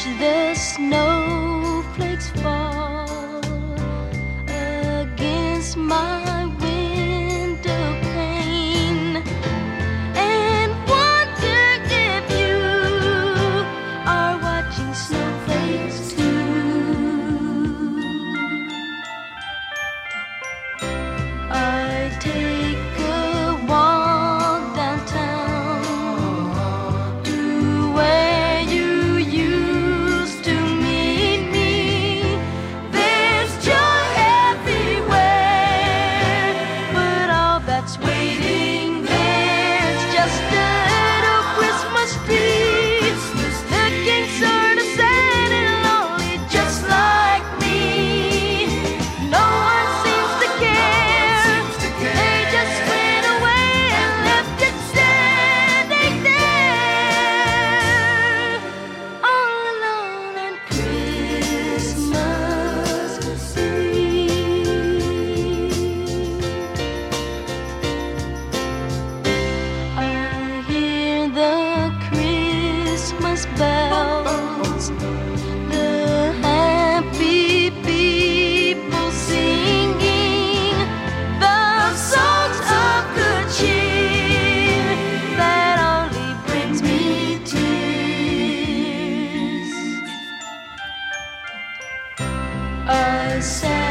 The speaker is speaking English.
the snowflakes fall against my window pane, and wonder if you are watching snowflakes too. I take a walk downtown to where you used to meet me. There's joy everywhere, but all that's waiting there's just a little Christmas tree, looking sort of sad and lonely, just like me. No one seems to care. They just went away and left it standing there, all alone on Christmas Eve. I hear the Christmas bells, the happy people singing the songs of good cheer that only brings me tears. I sat